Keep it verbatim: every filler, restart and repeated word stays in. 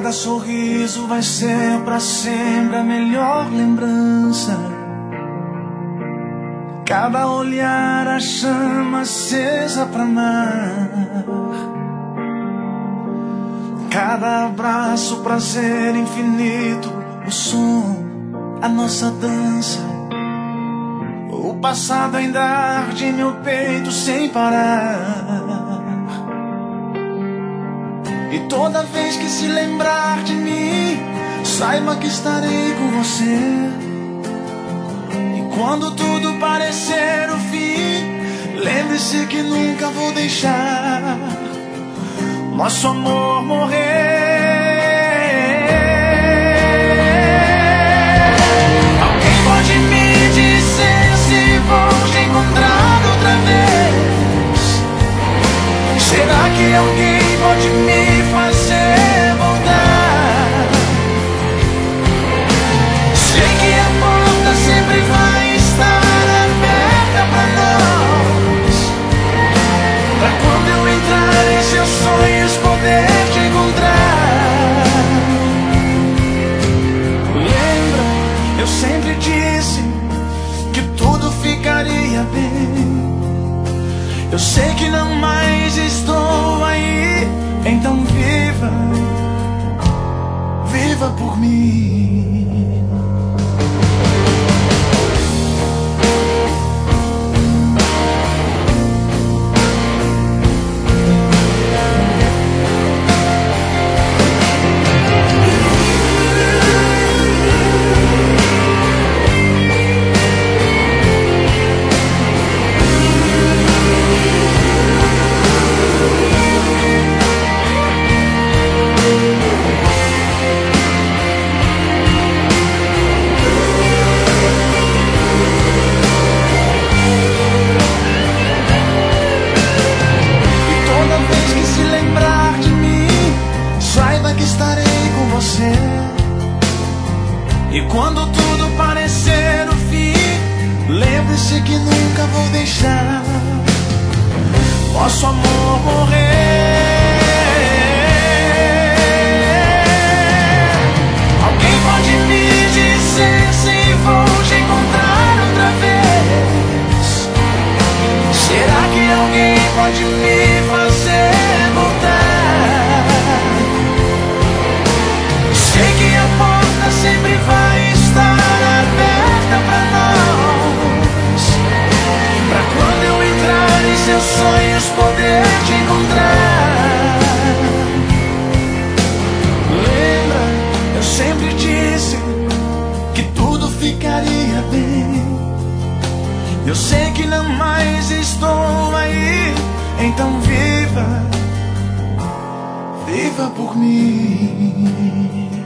Cada sorriso vai ser pra sempre a melhor lembrança. Cada olhar a chama acesa pra amar. Cada abraço prazer infinito. O som, a nossa dança. O passado ainda arde em meu peito sem parar. E toda vez que se lembrar de mim, saiba que estarei com você. E quando tudo parecer o fim, lembre-se que nunca vou deixar nosso amor morrer. Alguém pode me dizer se vou te encontrar outra vez? Será que alguém pode me fazer voltar? Sei que a porta sempre vai estar aberta pra nós, pra quando eu entrar em seus sonhos poder te encontrar. Lembra, eu sempre disse que tudo ficaria bem. Eu sei que não mais estou aí, então viva, viva por mim. E quando tudo parecer o fim, lembre-se que nunca vou deixar nosso amor morrer. Alguém pode me dizer se vou te encontrar outra vez? Será que alguém pode me fazer voltar? Sei que a porta sempre vai estar aberta pra nós, pra quando eu entrar em seus sonhos poder te encontrar. Lembra, eu sempre disse que tudo ficaria bem. Eu sei que não mais estou aí, então viva, viva por mim.